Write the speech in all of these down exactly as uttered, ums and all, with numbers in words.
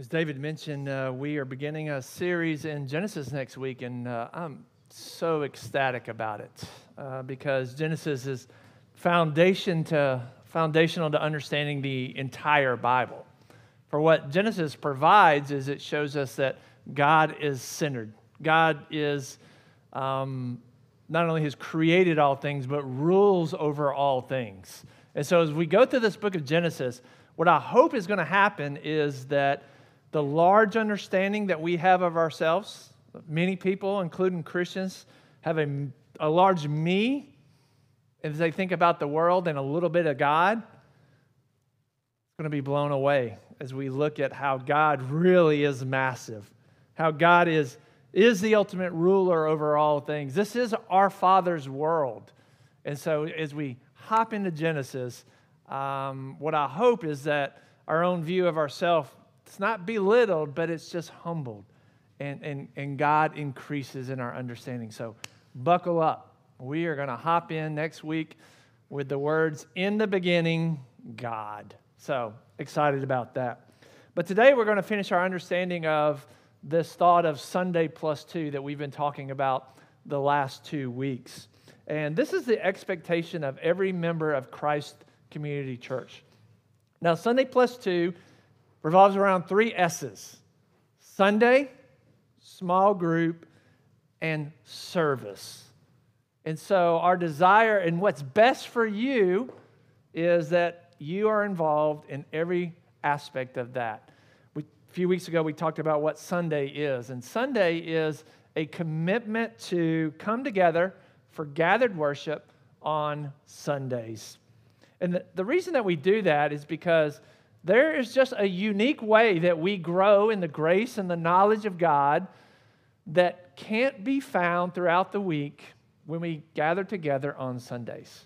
As David mentioned, uh, we are beginning a series in Genesis next week, and uh, I'm so ecstatic about it uh, because Genesis is foundation to foundational to understanding the entire Bible. For what Genesis provides is it shows us that God is centered. God is um, not only has created all things, but rules over all things. And so as we go through this book of Genesis, what I hope is going to happen is that the large understanding that we have of ourselves, many people, including Christians, have a, a large me as they think about the world and a little bit of God. It's going to be blown away as we look at how God really is massive, how God is, is the ultimate ruler over all things. This is our Father's world. And so as we hop into Genesis, um, what I hope is that our own view of ourselves, it's not belittled, but it's just humbled. And, and, and God increases in our understanding. So buckle up. We are going to hop in next week with the words, in the beginning, God. So excited about that. But today we're going to finish our understanding of this thought of Sunday plus two that we've been talking about the last two weeks. And this is the expectation of every member of Christ Community Church. Now, Sunday plus two revolves around three S's: Sunday, small group, and service. And so our desire and what's best for you is that you are involved in every aspect of that. We, a few weeks ago, we talked about what Sunday is. And Sunday is a commitment to come together for gathered worship on Sundays. And the, the reason that we do that is because there is just a unique way that we grow in the grace and the knowledge of God that can't be found throughout the week when we gather together on Sundays.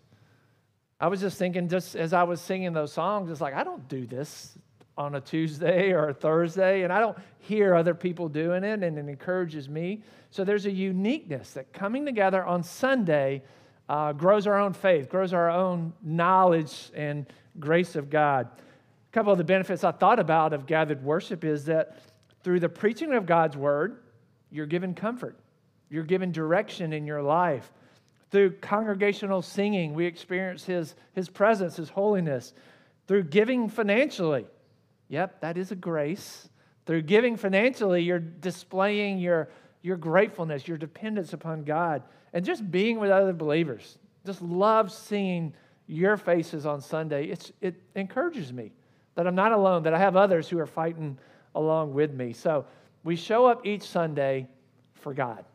I was just thinking, just as I was singing those songs, it's like, I don't do this on a Tuesday or a Thursday, and I don't hear other people doing it, and it encourages me. So there's a uniqueness that coming together on Sunday uh, grows our own faith, grows our own knowledge and grace of God. A couple of the benefits I thought about of gathered worship is that through the preaching of God's word, you're given comfort. You're given direction in your life. Through congregational singing, we experience His, His presence, His holiness. Through giving financially, yep, that is a grace. Through giving financially, you're displaying your, your gratefulness, your dependence upon God. And just being with other believers. Just love seeing your faces on Sunday. It's, it encourages me that I'm not alone, that I have others who are fighting along with me. So we show up each Sunday for God.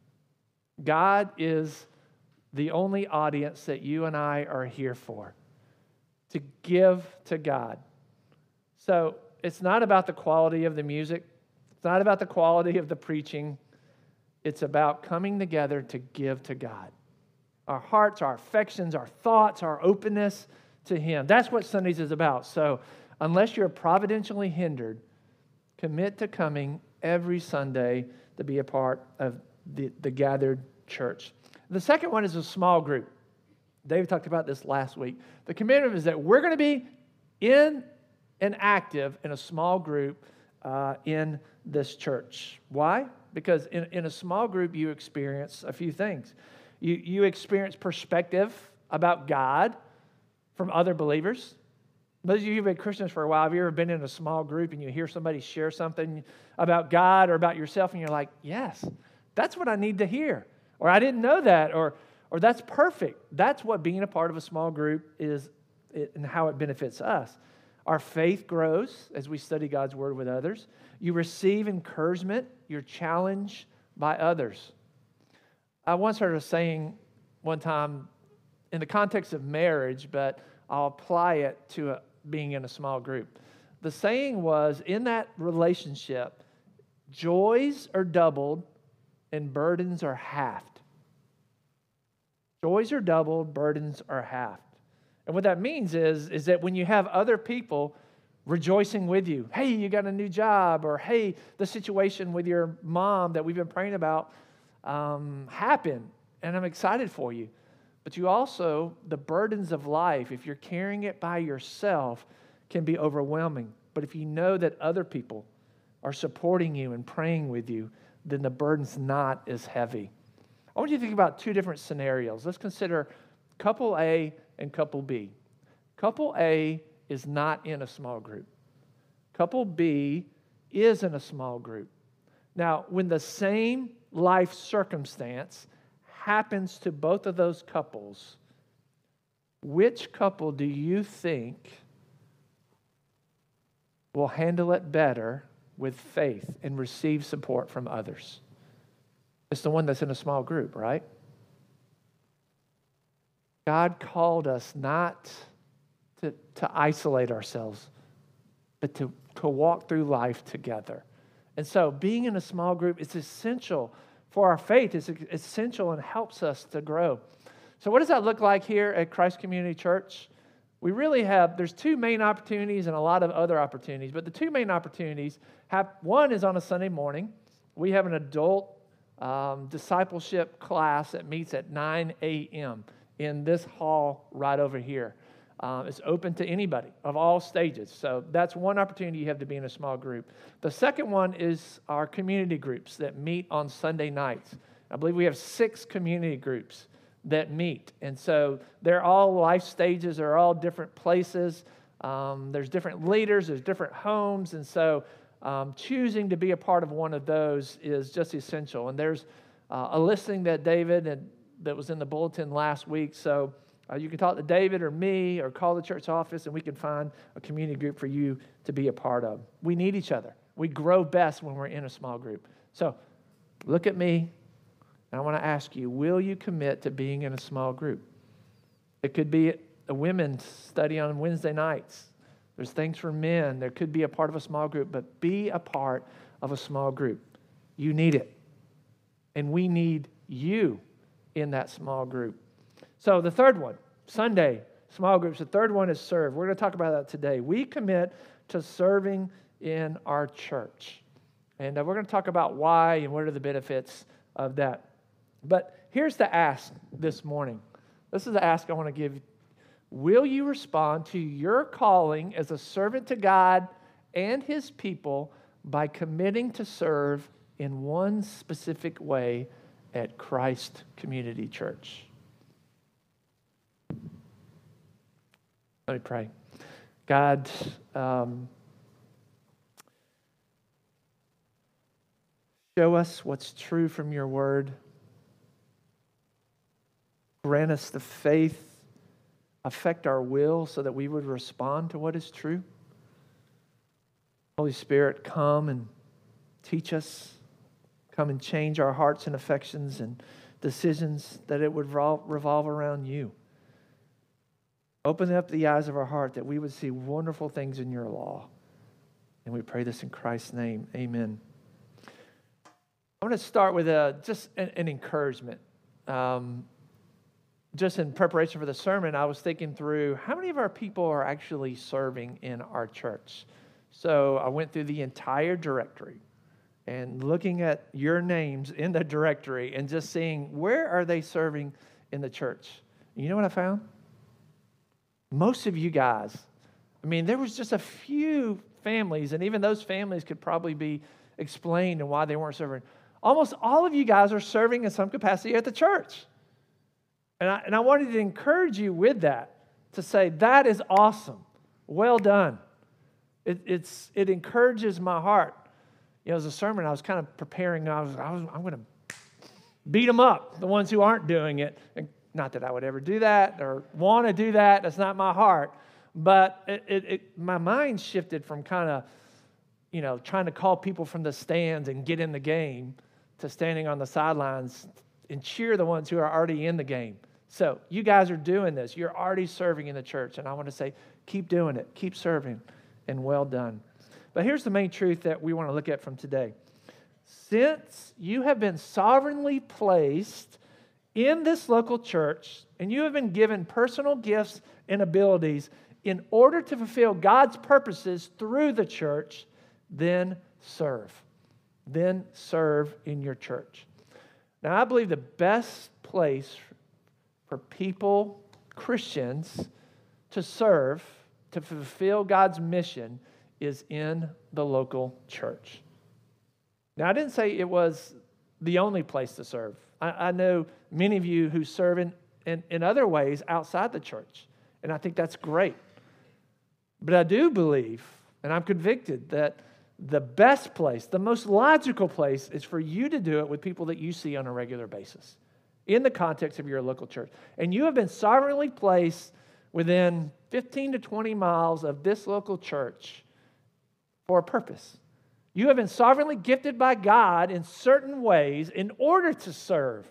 God is the only audience that you and I are here for, to give to God. So it's not about the quality of the music. It's not about the quality of the preaching. It's about coming together to give to God. Our hearts, our affections, our thoughts, our openness to Him. That's what Sundays is about. So unless you're providentially hindered, commit to coming every Sunday to be a part of the, the gathered church. The second one is a small group. David talked about this last week. The commitment is that we're going to be in and active in a small group uh, in this church. Why? Because in, in a small group, you experience a few things. You, you experience perspective about God from other believers. Those of you who've been Christians for a while, have you ever been in a small group and you hear somebody share something about God or about yourself and you're like, yes, that's what I need to hear. Or I didn't know that, or or that's perfect. That's what being a part of a small group is and how it benefits us. Our faith grows as we study God's Word with others. You receive encouragement. You're challenged by others. I once heard a saying one time in the context of marriage, but I'll apply it to a, being in a small group. The saying was, in that relationship, joys are doubled and burdens are halved. Joys are doubled, burdens are halved. And what that means is, is that when you have other people rejoicing with you, hey, you got a new job, or hey, the situation with your mom that we've been praying about um, happened, and I'm excited for you. But you also, the burdens of life, if you're carrying it by yourself, can be overwhelming. But if you know that other people are supporting you and praying with you, then the burden's not as heavy. I want you to think about two different scenarios. Let's consider couple A and couple B. Couple A is not in a small group. Couple B is in a small group. Now, when the same life circumstance happens to both of those couples, which couple do you think will handle it better with faith and receive support from others? It's the one that's in a small group, right? God called us not to, to isolate ourselves, but to, to walk through life together. And so being in a small group is essential for our faith. It's essential and helps us to grow. So what does that look like here at Christ Community Church? We really have, there's two main opportunities and a lot of other opportunities, but the two main opportunities have, one is on a Sunday morning. We have an adult um, discipleship class that meets at nine a.m. in this hall right over here. Um, it's open to anybody of all stages. So that's one opportunity you have to be in a small group. The second one is our community groups that meet on Sunday nights. I believe we have six community groups that meet. And so they're all life stages. They're all different places. Um, there's different leaders. There's different homes. And so um, choosing to be a part of one of those is just essential. And there's uh, a listing that David and that was in the bulletin last week. So uh, you can talk to David or me or call the church office and we can find a community group for you to be a part of. We need each other. We grow best when we're in a small group. So look at me. And I want to ask you, will you commit to being in a small group? It could be a women's study on Wednesday nights. There's things for men. There could be a part of a small group, but be a part of a small group. You need it. And we need you in that small group. So the third one, Sunday, small groups. The third one is serve. We're going to talk about that today. We commit to serving in our church. And uh, we're going to talk about why and what are the benefits of that. But here's the ask this morning. This is the ask I want to give. Will you respond to your calling as a servant to God and His people by committing to serve in one specific way at Christ Community Church? Let me pray. God, um, show us what's true from your word. Grant us the faith, affect our will so that we would respond to what is true. Holy Spirit, come and teach us. Come and change our hearts and affections and decisions that it would revolve around you. Open up the eyes of our heart that we would see wonderful things in your law. And we pray this in Christ's name. Amen. I want to start with a, just an, an encouragement. Um, just in preparation for the sermon, I was thinking through how many of our people are actually serving in our church. So I went through the entire directory and looking at your names in the directory and just seeing where are they serving in the church. You know what I found? Most of you guys, I mean, there was just a few families, and even those families could probably be explained and why they weren't serving. Almost all of you guys are serving in some capacity at the church. And I, and I wanted to encourage you with that, to say, that is awesome. Well done. It, it's, it encourages my heart. You know, as a sermon, I was kind of preparing. I was, I was I'm going to beat them up, the ones who aren't doing it. And not that I would ever do that or want to do that. That's not my heart. But it, it, it, my mind shifted from kind of, you know, trying to call people from the stands and get in the game to standing on the sidelines and cheer the ones who are already in the game. So you guys are doing this. You're already serving in the church. And I want to say, keep doing it. Keep serving. And well done. But here's the main truth that we want to look at from today. Since you have been sovereignly placed in this local church, and you have been given personal gifts and abilities in order to fulfill God's purposes through the church, then serve. Then serve in your church. Now, I believe the best place for people, Christians, to serve, to fulfill God's mission is in the local church. Now, I didn't say it was the only place to serve. I, I know many of you who serve in, in, in other ways outside the church, and I think that's great. But I do believe, and I'm convicted, that the best place, the most logical place, is for you to do it with people that you see on a regular basis in the context of your local church. And you have been sovereignly placed within fifteen to twenty miles of this local church for a purpose. You have been sovereignly gifted by God in certain ways in order to serve.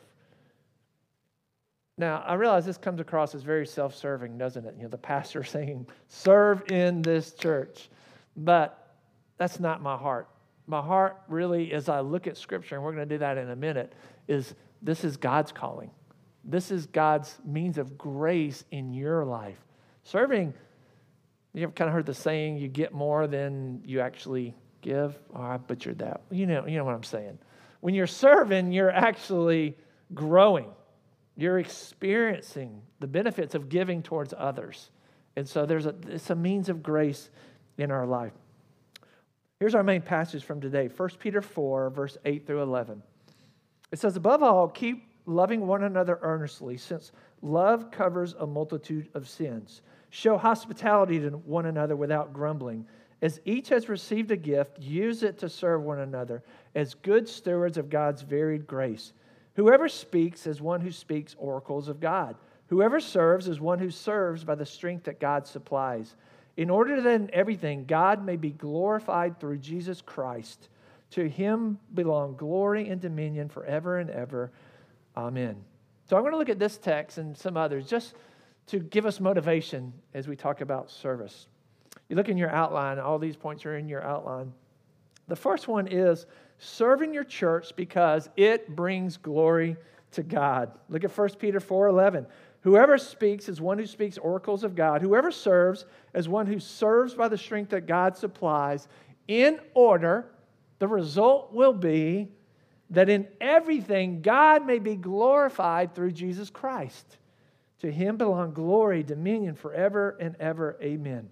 Now, I realize this comes across as very self-serving, doesn't it? You know, the pastor saying, serve in this church. But that's not my heart. My heart really, as I look at Scripture, and we're going to do that in a minute, is this is God's calling. This is God's means of grace in your life. Serving, you ever kind of heard the saying, you get more than you actually give? Oh, I butchered that. You know, you know what I'm saying. When you're serving, you're actually growing. You're experiencing the benefits of giving towards others. And so there's a it's a means of grace in our life. Here's our main passage from today, First Peter four, verse eight through eleven. It says, above all, keep loving one another earnestly, since love covers a multitude of sins. Show hospitality to one another without grumbling. As each has received a gift, use it to serve one another as good stewards of God's varied grace. Whoever speaks is one who speaks oracles of God. Whoever serves is one who serves by the strength that God supplies, in order that in everything God may be glorified through Jesus Christ. To him belong glory and dominion forever and ever. Amen. So I'm going to look at this text and some others just to give us motivation as we talk about service. You look in your outline, all these points are in your outline. The first one is serving your church because it brings glory to God. Look at First Peter four eleven. Whoever speaks is one who speaks oracles of God. Whoever serves is one who serves by the strength that God supplies, in order, the result will be that in everything God may be glorified through Jesus Christ. To him belong glory, dominion forever and ever. Amen.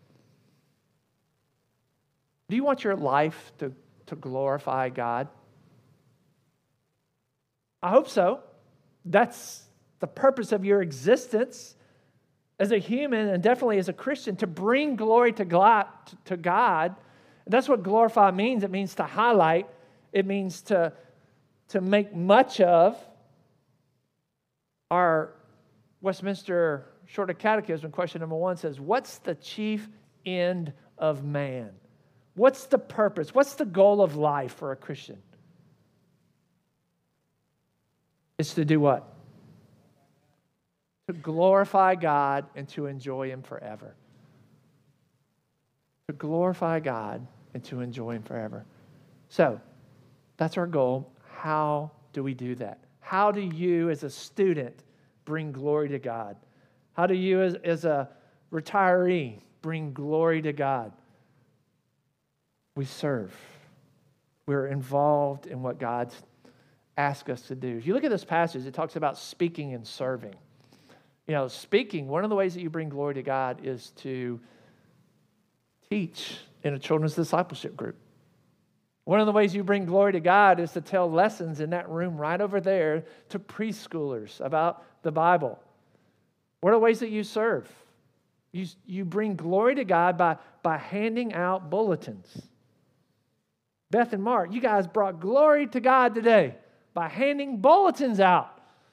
Do you want your life to, to glorify God? I hope so. That's the purpose of your existence as a human and definitely as a Christian, to bring glory to God. To God. And that's what glorify means. It means to highlight. It means to, to make much of. Our Westminster Shorter Catechism, question number one says, what's the chief end of man? What's the purpose? What's the goal of life for a Christian? It's to do what? To glorify God and to enjoy him forever. To glorify God and to enjoy him forever. So, that's our goal. How do we do that? How do you as a student bring glory to God? How do you as, as a retiree bring glory to God? We serve. We're involved in what God's asked us to do. If you look at this passage, it talks about speaking and serving. You know, speaking, one of the ways that you bring glory to God is to teach in a children's discipleship group. One of the ways you bring glory to God is to tell lessons in that room right over there to preschoolers about the Bible. What are the ways that you serve? You, you bring glory to God by, by handing out bulletins. Beth and Mark, you guys brought glory to God today by handing bulletins out.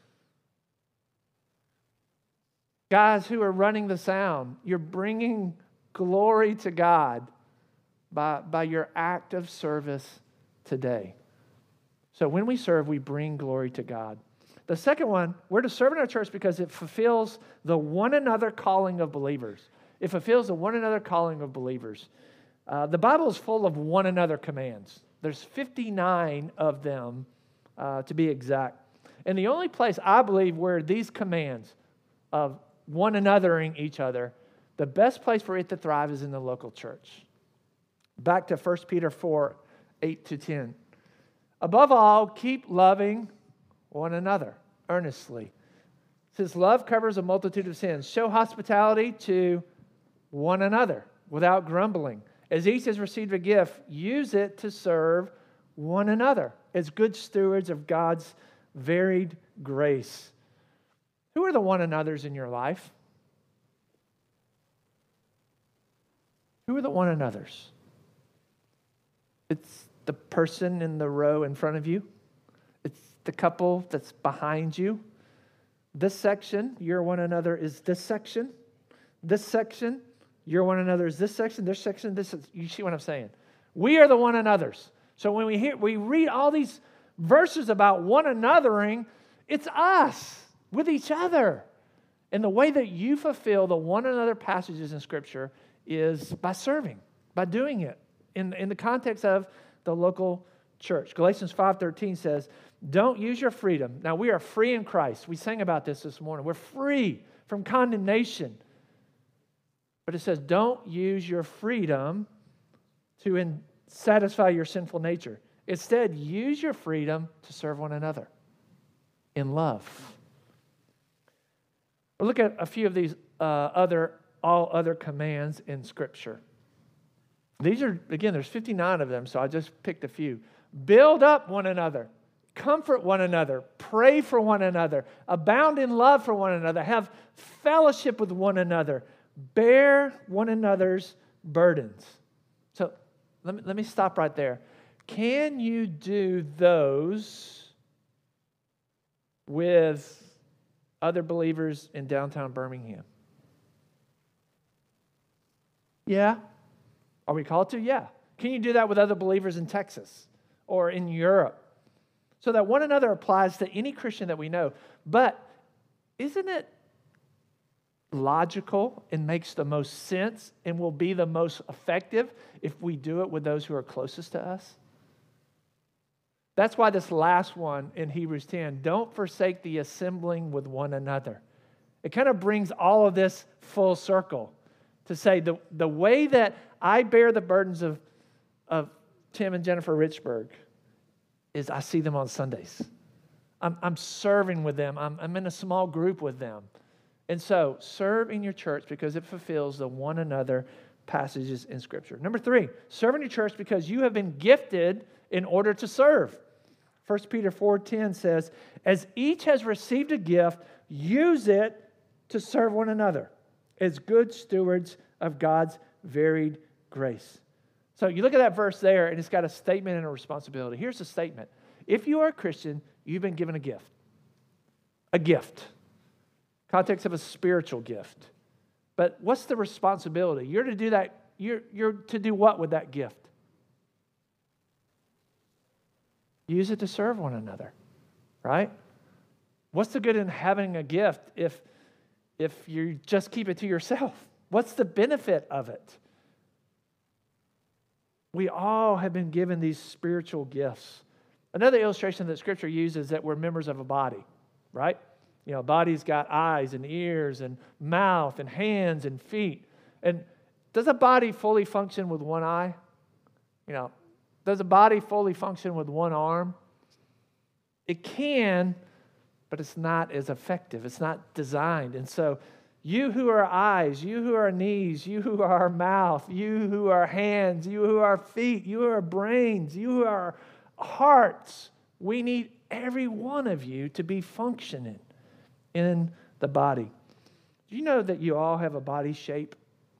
Guys who are running the sound, you're bringing glory to God by, by your act of service today. So when we serve, we bring glory to God. The second one, we're to serve in our church because it fulfills the one another calling of believers. It fulfills the one another calling of believers. Uh, the Bible is full of one another commands. There's fifty-nine of them, uh, to be exact. And the only place I believe where these commands of one anothering each other, the best place for it to thrive is in the local church. Back to First Peter four, eight to ten. Above all, keep loving one another earnestly. Since love covers a multitude of sins, show hospitality to one another without grumbling. As each has received a gift, use it to serve one another as good stewards of God's varied grace. Who are the one another's in your life? Who are the one another's? It's the person in the row in front of you. It's the couple that's behind you. This section, your one another, is this section. This section, your one another, is this section. This section, this is, you see what I'm saying? We are the one another's. So when we hear, we read all these verses about one anothering, it's us with each other. And the way that you fulfill the one another passages in Scripture is by serving, by doing it in, in the context of the local church. Galatians five thirteen says, don't use your freedom. Now, we are free in Christ. We sang about this this morning. We're free from condemnation. But it says, don't use your freedom to in, satisfy your sinful nature. Instead, use your freedom to serve one another in love. We'll look at a few of these uh, other, all other commands in Scripture. These are, again, there's fifty-nine of them, so I just picked a few. Build up one another. Comfort one another. Pray for one another. Abound in love for one another. Have fellowship with one another. Bear one another's burdens. So let me, let me stop right there. Can you do those with other believers in downtown Birmingham? Yeah. Are we called to? Yeah. Can you do that with other believers in Texas or in Europe? So that one another applies to any Christian that we know. But isn't it logical and makes the most sense and will be the most effective if we do it with those who are closest to us? That's why this last one in Hebrews ten, don't forsake the assembling with one another. It kind of brings all of this full circle to say the, the way that I bear the burdens of, of Tim and Jennifer Richburg is I see them on Sundays. I'm, I'm serving with them. I'm, I'm in a small group with them. And so serve in your church because it fulfills the one another passages in Scripture. Number three, serve in your church because you have been gifted in order to serve. First Peter four ten says, as each has received a gift, use it to serve one another as good stewards of God's varied grace. So you look at that verse there, and it's got a statement and a responsibility. Here's the statement. If you are a Christian, you've been given a gift. A gift. Context of a spiritual gift. But what's the responsibility? You're to do that. You're, you're to do what with that gift? Use it to serve one another, right? What's the good in having a gift if, if you just keep it to yourself? What's the benefit of it? We all have been given these spiritual gifts. Another illustration that Scripture uses is that we're members of a body, right? You know, a body's got eyes and ears and mouth and hands and feet. And does a body fully function with one eye? You know, does a body fully function with one arm? It can, but it's not as effective. It's not designed. And so you who are eyes, you who are knees, you who are mouth, you who are hands, you who are feet, you who are brains, you who are hearts, we need every one of you to be functioning in the body. Do you know that you all have a body shape?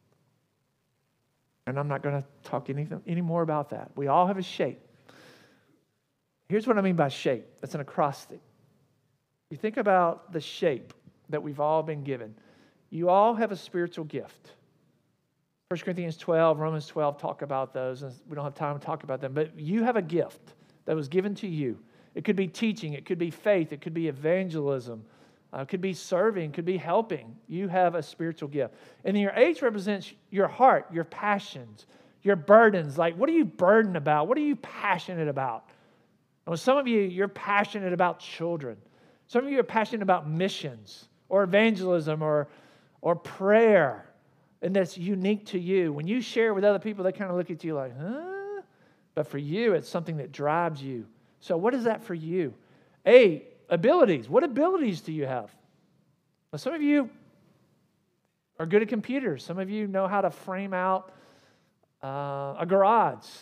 And I'm not going to talk anything any more about that. We all have a shape. Here's what I mean by shape. It's an acrostic. You think about the shape that we've all been given. You all have a spiritual gift. First Corinthians twelve, Romans twelve talk about those, and we don't have time to talk about them, but you have a gift that was given to you. It could be teaching, it could be faith, it could be evangelism, uh, it could be serving, it could be helping. You have a spiritual gift. And then your H represents your heart, your passions, your burdens. Like, what are you burdened about? What are you passionate about? Well, some of you, you're passionate about children. Some of you are passionate about missions or evangelism or or prayer, and that's unique to you. When you share with other people, they kind of look at you like, huh? But for you, it's something that drives you. So what is that for you? A, abilities. What abilities do you have? Well, some of you are good at computers. Some of you know how to frame out uh, a garage.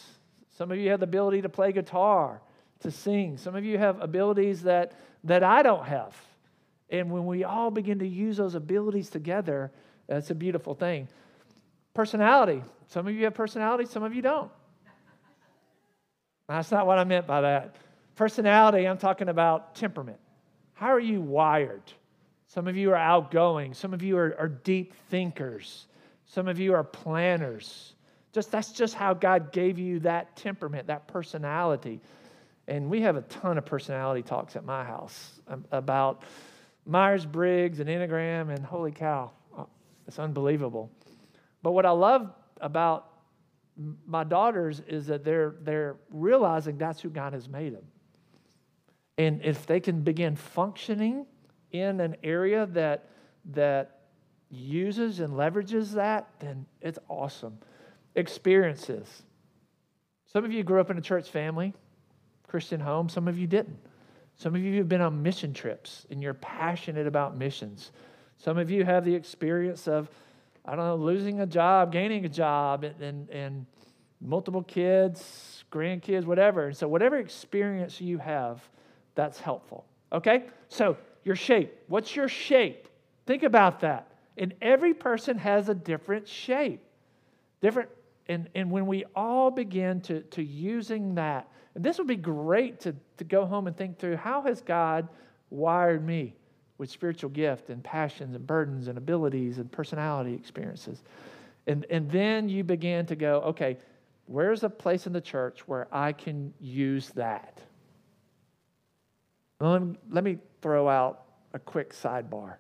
Some of you have the ability to play guitar, to sing. Some of you have abilities that, that I don't have. And when we all begin to use those abilities together, that's a beautiful thing. Personality. Some of you have personality, some of you don't. That's not what I meant by that. Personality, I'm talking about temperament. How are you wired? Some of you are outgoing. Some of you are, are deep thinkers. Some of you are planners. Just that's just how God gave you that temperament, that personality. And we have a ton of personality talks at my house about Myers-Briggs and Enneagram, and holy cow, it's unbelievable. But what I love about my daughters is that they're they're realizing that's who God has made them. And if they can begin functioning in an area that that uses and leverages that, then it's awesome. Experiences. Some of you grew up in a church family, Christian home. Some of you didn't. Some of you have been on mission trips and you're passionate about missions. Some of you have the experience of, I don't know, losing a job, gaining a job, and, and, and multiple kids, grandkids, whatever. And so whatever experience you have, that's helpful. Okay? So your shape. What's your shape? Think about that. And every person has a different shape. Different. And, and when we all begin to, to using that, and this would be great to, to go home and think through, how has God wired me with spiritual gift and passions and burdens and abilities and personality experiences? And, and then you begin to go, okay, where's a place in the church where I can use that? Well, let me, let me throw out a quick sidebar.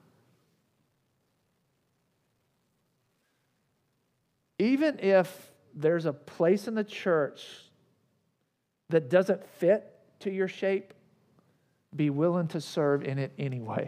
Even if there's a place in the church that doesn't fit to your shape, be willing to serve in it anyway.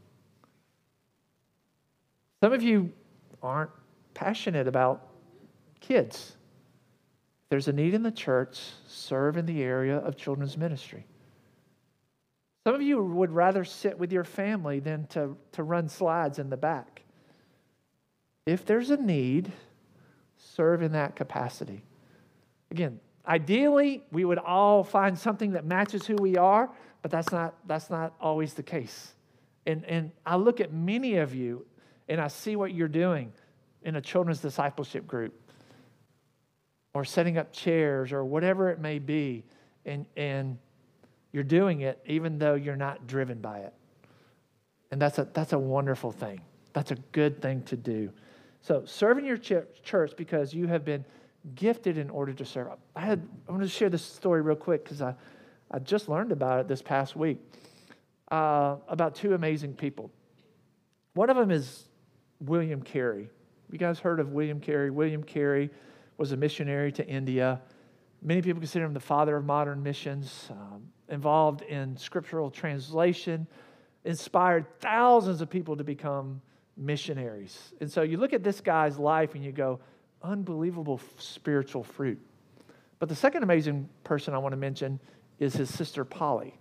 Some of you aren't passionate about kids. If there's a need in the church, serve in the area of children's ministry. Some of you would rather sit with your family than to, to run slides in the back. If there's a need, serve in that capacity. Again, ideally, we would all find something that matches who we are, but that's not that's not always the case. And and I look at many of you, and I see what you're doing in a children's discipleship group, or setting up chairs, or whatever it may be, and and you're doing it even though you're not driven by it. And that's a that's a wonderful thing. That's a good thing to do. So serve in your ch- church because you have been gifted in order to serve. I had I'm going to share this story real quick because I, I just learned about it this past week, uh, about two amazing people. One of them is William Carey. You guys heard of William Carey? William Carey was a missionary to India. Many people consider him the father of modern missions, um, involved in scriptural translation, inspired thousands of people to become missionaries. And so you look at this guy's life and you go, unbelievable spiritual fruit. But the second amazing person I want to mention is his sister Polly.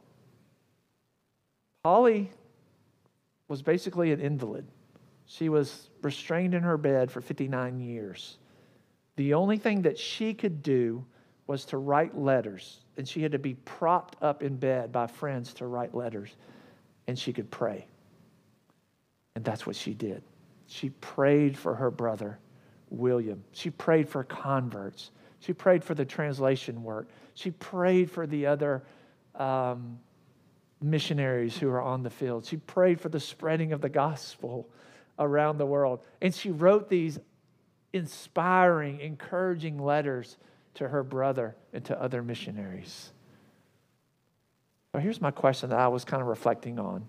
Polly was basically an invalid. She was restrained in her bed for fifty-nine years. The only thing that she could do was to write letters, and she had to be propped up in bed by friends to write letters, and she could pray. And that's what she did. She prayed for her brother, William. She prayed for converts. She prayed for the translation work. She prayed for the other um, missionaries who are on the field. She prayed for the spreading of the gospel around the world. And she wrote these inspiring, encouraging letters to her brother and to other missionaries. So here's my question that I was kind of reflecting on.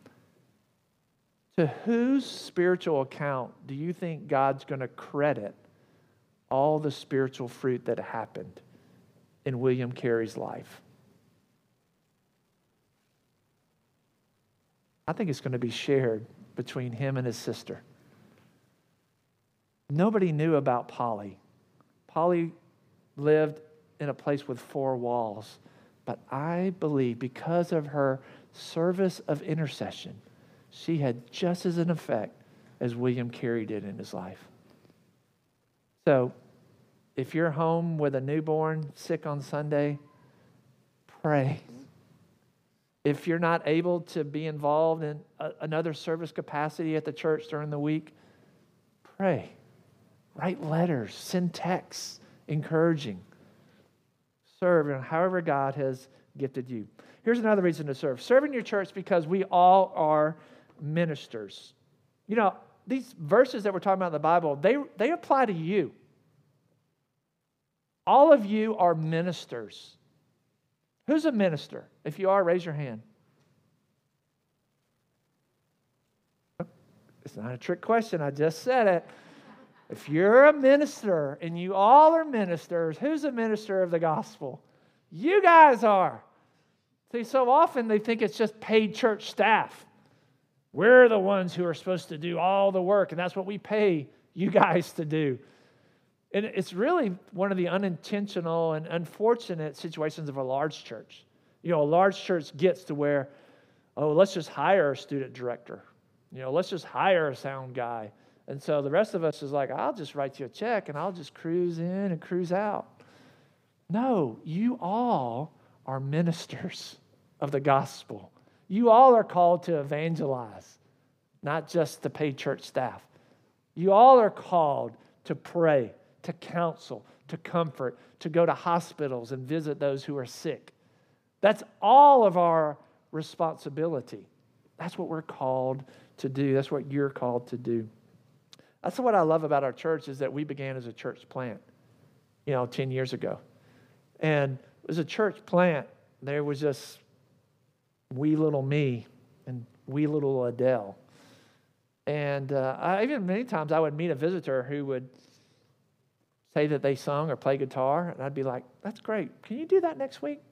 To whose spiritual account do you think God's going to credit all the spiritual fruit that happened in William Carey's life? I think it's going to be shared between him and his sister. Nobody knew about Polly. Polly lived in a place with four walls, but I believe because of her service of intercession, she had just as an effect as William Carey did in his life. So, if you're home with a newborn sick on Sunday, pray. If you're not able to be involved in a, another service capacity at the church during the week, pray. Write letters, send texts, encouraging. Serve in however God has gifted you. Here's another reason to serve. Serve in your church because we all are ministers. You know, these verses that we're talking about in the Bible, they, they apply to you. All of you are ministers. Who's a minister? If you are, raise your hand. It's not a trick question. I just said it. If you're a minister and you all are ministers, who's a minister of the gospel? You guys are. See, so often they think it's just paid church staff. We're the ones who are supposed to do all the work, and that's what we pay you guys to do. And it's really one of the unintentional and unfortunate situations of a large church. You know, a large church gets to where, oh, let's just hire a student director. You know, let's just hire a sound guy. And so the rest of us is like, I'll just write you a check and I'll just cruise in and cruise out. No, you all are ministers of the gospel. You all are called to evangelize, not just to pay church staff. You all are called to pray, to counsel, to comfort, to go to hospitals and visit those who are sick. That's all of our responsibility. That's what we're called to do. That's what you're called to do. That's what I love about our church is that we began as a church plant, you know, ten years ago. And it was a church plant. There was just wee little me and wee little Adele. And uh, I, even many times I would meet a visitor who would say that they sung or play guitar, and I'd be like, that's great. Can you do that next week?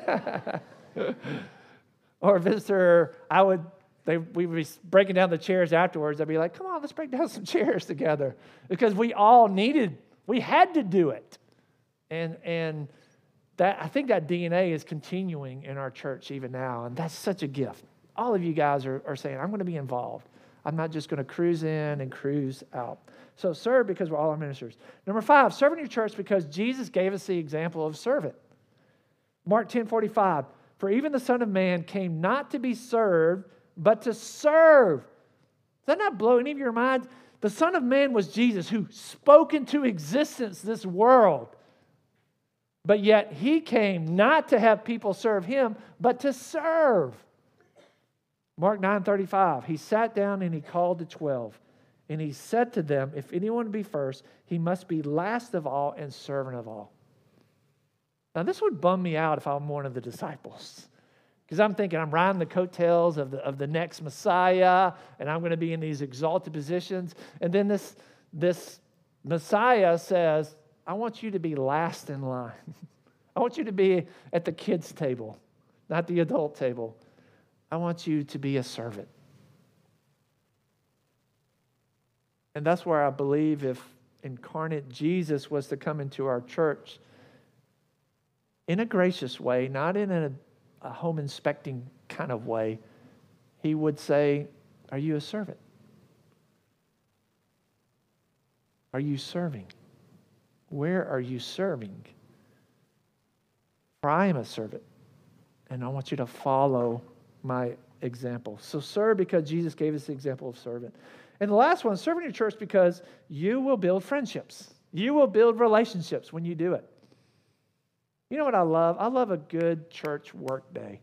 Or a visitor, I would, they, we would be breaking down the chairs afterwards. I'd be like, come on, let's break down some chairs together. Because we all needed, we had to do it. And, and that I think that D N A is continuing in our church even now, and that's such a gift. All of you guys are, are saying, I'm going to be involved. I'm not just going to cruise in and cruise out. So serve because we're all our ministers. Number five, serve in your church because Jesus gave us the example of servant. Mark ten forty-five, for even the Son of Man came not to be served, but to serve. Does that not blow any of your minds? The Son of Man was Jesus who spoke into existence this world. But yet he came not to have people serve him, but to serve. Mark nine thirty-five, he sat down and he called the twelve. And he said to them, if anyone be first, he must be last of all and servant of all. Now this would bum me out if I'm one of the disciples. Because I'm thinking I'm riding the coattails of the, of the next Messiah, and I'm going to be in these exalted positions. And then this, this Messiah says, I want you to be last in line. I want you to be at the kids' table, not the adult table. I want you to be a servant. And that's where I believe if incarnate Jesus was to come into our church in a gracious way, not in a, a home inspecting kind of way, he would say, are you a servant? Are you serving? Where are you serving? For I am a servant, and I want you to follow my example. So serve because Jesus gave us the example of servant. And the last one, serve in your church because you will build friendships. You will build relationships when you do it. You know what I love? I love a good church work day.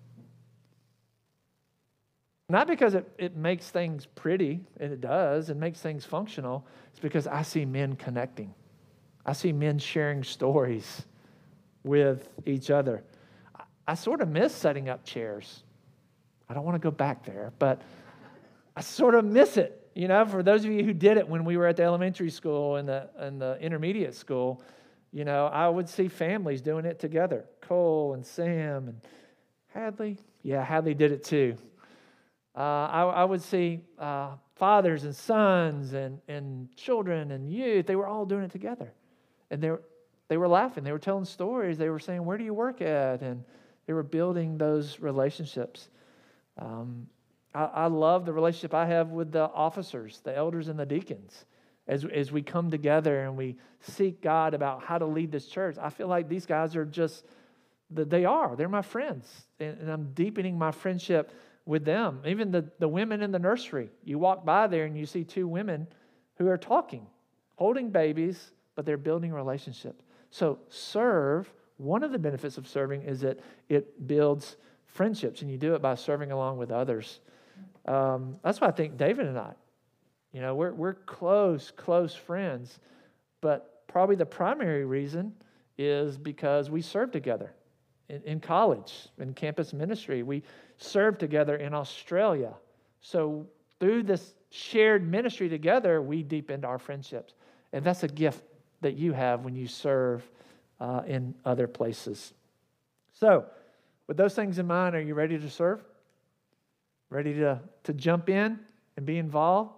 Not because it, it makes things pretty, and it does, and makes things functional. It's because I see men connecting. I see men sharing stories with each other. I, I sort of miss setting up chairs. I don't want to go back there, but I sort of miss it. You know, for those of you who did it when we were at the elementary school and the, and the intermediate school, you know, I would see families doing it together. Cole and Sam and Hadley. Yeah, Hadley did it too. Uh, I, I would see uh, fathers and sons and, and children and youth. They were all doing it together. And they were, they were laughing. They were telling stories. They were saying, where do you work at? And they were building those relationships. Um, I, I love the relationship I have with the officers, the elders and the deacons. as, as we come together and we seek God about how to lead this church. I feel like these guys are just, they are, they're my friends. And, and I'm deepening my friendship with them. Even the, the women in the nursery. You walk by there and you see two women who are talking, holding babies, but they're building relationships. So serve, one of the benefits of serving is that it builds friendships, and you do it by serving along with others. Um, that's why I think David and I, you know, we're we're close, close friends, but probably the primary reason is because we served together in, in college, in campus ministry. We served together in Australia. So through this shared ministry together, we deepened our friendships. And that's a gift that you have when you serve uh, in other places. So, with those things in mind, are you ready to serve? Ready to, to jump in and be involved?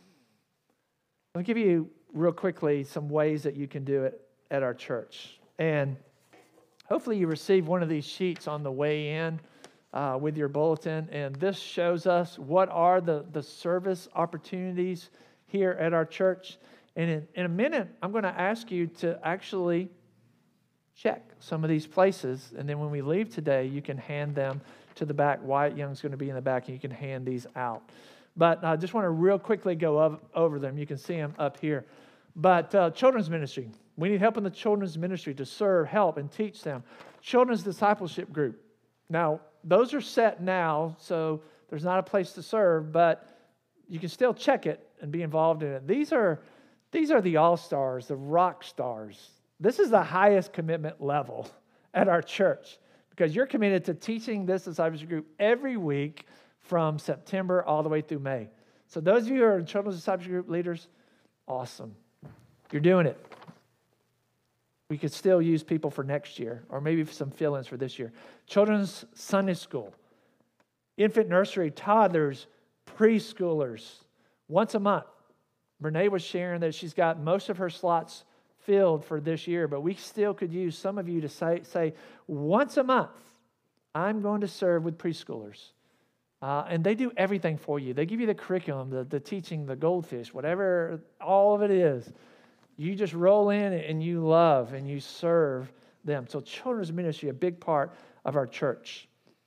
I'll give you real quickly some ways that you can do it at our church. And hopefully you received one of these sheets on the way in uh, with your bulletin. And this shows us what are the, the service opportunities here at our church. And in, in a minute, I'm going to ask you to actually check some of these places, and then when we leave today, you can hand them to the back. Wyatt Young's going to be in the back, and you can hand these out. But I just want to real quickly go over them. You can see them up here. But uh, children's ministry. We need help in the children's ministry to serve, help, and teach them. Children's discipleship group. Now, those are set now, so there's not a place to serve, but you can still check it and be involved in it. These are, these are the all-stars, the rock stars. This is the highest commitment level at our church because you're committed to teaching this discipleship group every week from September all the way through May. So those of you who are children's discipleship group leaders, awesome. You're doing it. We could still use people for next year or maybe some fill-ins for this year. Children's Sunday school, infant nursery, toddlers, preschoolers, once a month. Renee was sharing that she's got most of her slots filled for this year, but we still could use some of you to say, say once a month, I'm going to serve with preschoolers. Uh, and they do everything for you. They give you the curriculum, the, the teaching, the goldfish, whatever, all of it is. You just roll in and you love and you serve them. So children's ministry, a big part of our church.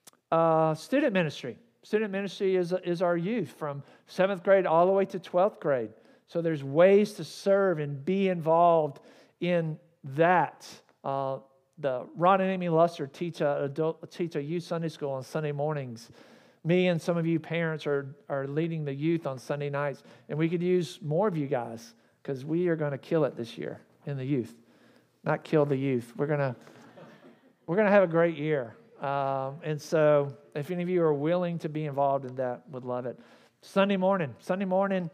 Uh, student ministry. Student ministry is, is our youth from seventh grade all the way to twelfth grade. So there's ways to serve and be involved in that. Uh, the Ron and Amy Luster teach a, adult, teach a youth Sunday school on Sunday mornings. Me and some of you parents are, are leading the youth on Sunday nights. And we could use more of you guys because we are going to kill it this year in the youth. Not kill the youth. We're going to we're going to have a great year. Um, and so if any of you are willing to be involved in that, would love it. Sunday morning. Sunday morning.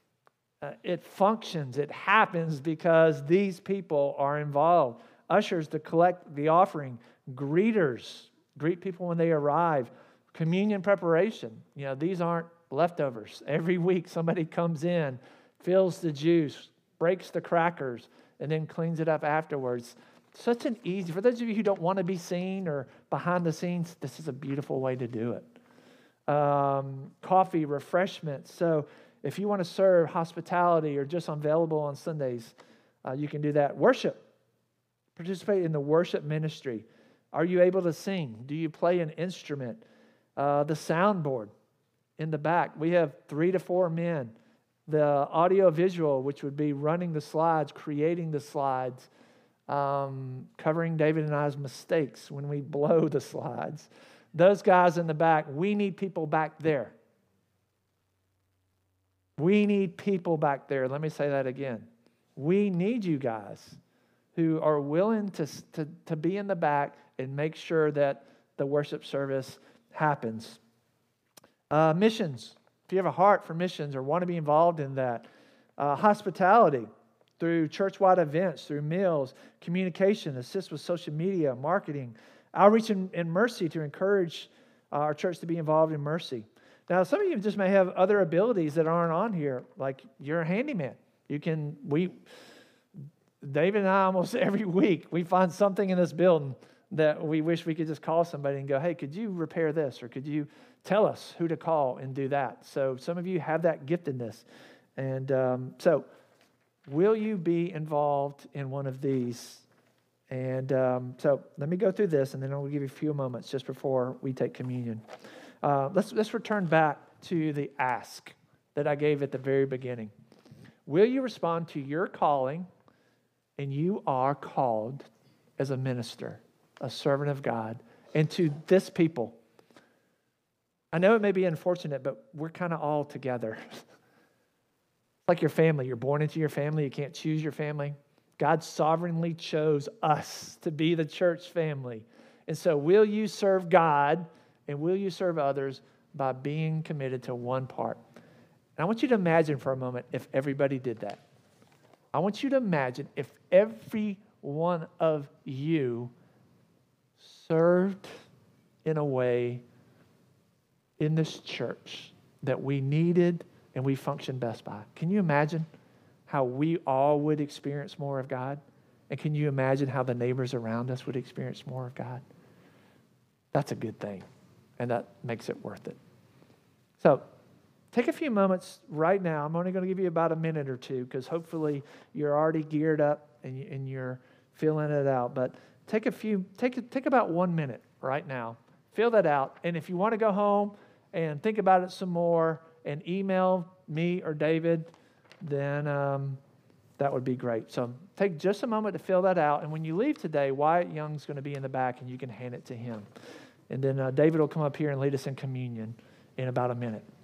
Uh, it functions, it happens because these people are involved. Ushers to collect the offering, greeters, greet people when they arrive, communion preparation. You know, these aren't leftovers. Every week somebody comes in, fills the juice, breaks the crackers, and then cleans it up afterwards. Such an easy, for those of you who don't want to be seen or behind the scenes, this is a beautiful way to do it. Um, coffee, refreshments. So if you want to serve hospitality or just available on Sundays, uh, you can do that. Worship. Participate in the worship ministry. Are you able to sing? Do you play an instrument? Uh, the soundboard in the back. We have three to four men. The audio visual, which would be running the slides, creating the slides, um, covering David and I's mistakes when we blow the slides. Those guys in the back, we need people back there. We need people back there. Let me say that again. We need you guys who are willing to, to, to be in the back and make sure that the worship service happens. Uh, missions. If you have a heart for missions or want to be involved in that. Uh, hospitality through church-wide events, through meals, communication, assist with social media, marketing, outreach and, and mercy to encourage uh, our church to be involved in mercy. Now, some of you just may have other abilities that aren't on here, like you're a handyman. You can, we, David and I almost every week, we find something in this building that we wish we could just call somebody and go, hey, could you repair this? Or could you tell us who to call and do that? So some of you have that giftedness. And um, so will you be involved in one of these? And um, so let me go through this, and then I'll give you a few moments just before we take communion. Uh, let's, let's return back to the ask that I gave at the very beginning. Will you respond to your calling? And you are called as a minister, a servant of God, and to this people. I know it may be unfortunate, but we're kind of all together. It's like your family. You're born into your family. You can't choose your family. God sovereignly chose us to be the church family. And so will you serve God and will you serve others by being committed to one part? And I want you to imagine for a moment if everybody did that. I want you to imagine if every one of you served in a way in this church that we needed and we function best by. Can you imagine how we all would experience more of God? And can you imagine how the neighbors around us would experience more of God? That's a good thing, and that makes it worth it. So take a few moments right now. I'm only going to give you about a minute or two because hopefully you're already geared up and, you, and you're feeling it out. But take a few, take, take about one minute right now. Fill that out. And if you want to go home and think about it some more and email me or David, then um, that would be great. So take just a moment to fill that out. And when you leave today, Wyatt Young's going to be in the back and you can hand it to him. And then uh, David will come up here and lead us in communion in about a minute.